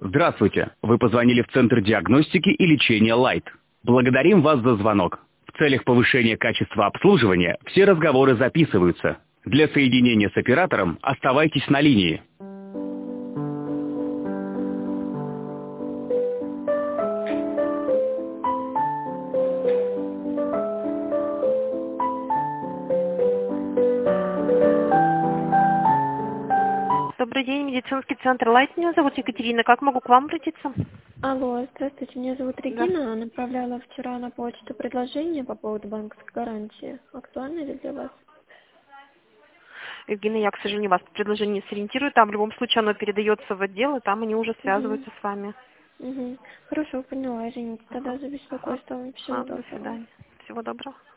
Здравствуйте. Вы позвонили в Центр диагностики и лечения Light. Благодарим вас за звонок. В целях повышения качества обслуживания все разговоры записываются. Для соединения с оператором оставайтесь на линии. Добрый день, медицинский центр Лайт. Меня зовут Екатерина. Как могу к вам обратиться? Алло, здравствуйте, меня зовут Да. Регина. Направляла вчера на почту предложение по поводу банковской гарантии. Актуально ли для вас? Евгения, я, к сожалению, вас по предложению не сориентирую. Там в любом случае оно передается в отдел, и там они уже связываются с вами. Хорошо, поняла, извините. Тогда за беспокойство. Всего До доброго. свидания. Всего доброго.